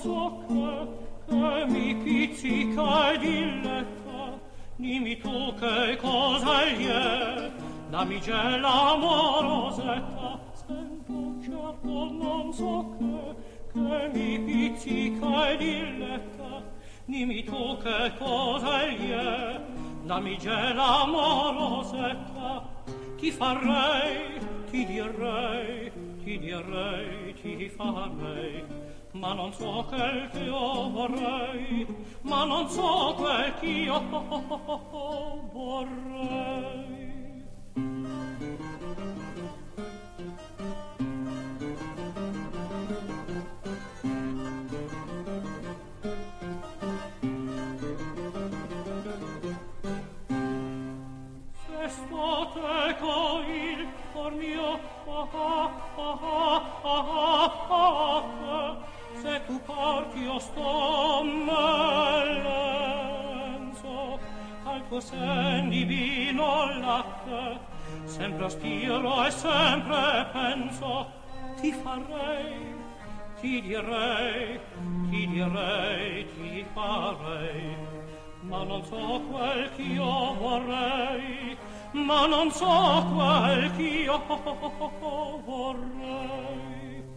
so che mi pizzica e dilletta, dimmi tu che cosa gli è, damigella amorosetta, sento certo non so che mi pizzica e dilletta, dimmi tu che cosa gli è, damigella amorosetta, ti farei, ti direi, ti farei, ma non so quel che io vorrei, ma non so quel che io vorrei. Se sto teco il cor mio, se tu parti io sto melenzo, al tuo sen divino latte, sempre aspiro e sempre penso, ti farei, ti direi, ti farei, ma non so quel che io vorrei, ma non so quel che io vorrei.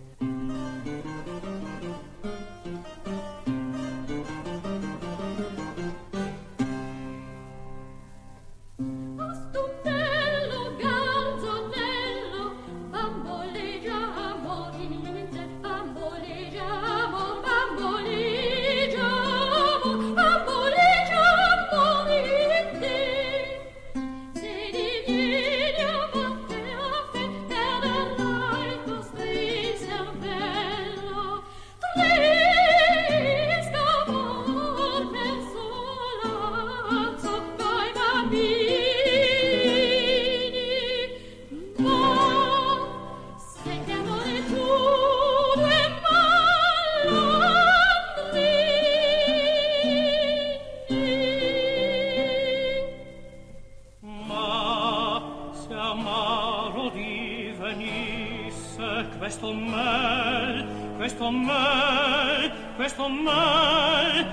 Questo mel,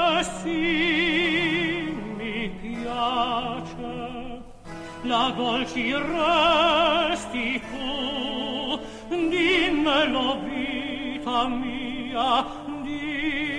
sì mi piace, la dolci resti tu, dimmelo vita mia, dimmelo.